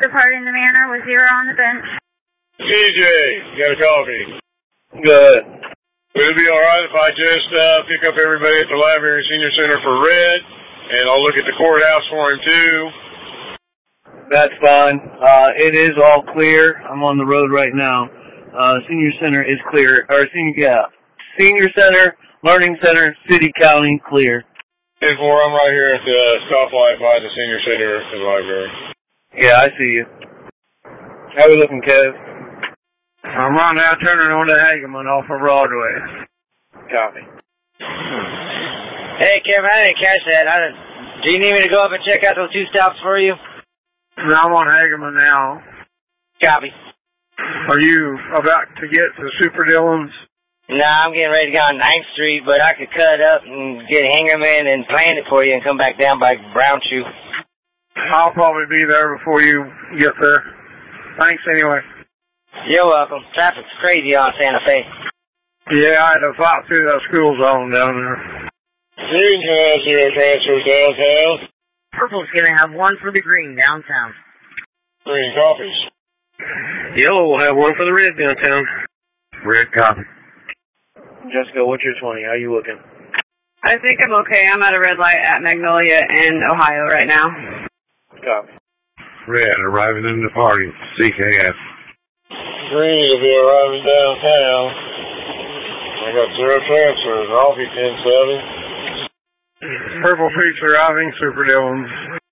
departing the manor with 0 on the bench. TJ, got a coffee? Good. Would it be alright if I just pick up everybody at the Library Senior Center for Red, and I'll look at the courthouse for him too? That's fine. It is all clear. I'm on the road right now. Senior Center is clear. Senior Center, Learning Center, City, County, clear. 10-4, I'm right here at the stoplight by the Senior Center and Library. Yeah, I see you. How we looking, Kev? I'm on now turning on to Hageman off of Broadway. Copy. Hey, Kevin, I didn't catch that. Do you need me to go up and check out those 2 stops for you? No, I'm on Hageman now. Copy. Are you about to get to Super Dillon's? Nah, I'm getting ready to go on 9th Street, but I could cut up and get Hangerman and plan it for you and come back down by Brown Shoe. I'll probably be there before you get there. Thanks anyway. You're welcome. Traffic's crazy on Santa Fe. Yeah, I had to fight through that school zone down there. Green has your transfer downtown. Purple's gonna have 1 for the green downtown. Green coffees. Yellow will have 1 for the red downtown. Red copy. Jessica, what's your 20? How you looking? I think I'm okay. I'm at a red light at Magnolia in Ohio right now. Copy. Red arriving in the party. CKF. Green will be arriving downtown. I got 0 transfers. I'll be 10-7. Purple Peaks arriving, Super Dillon's.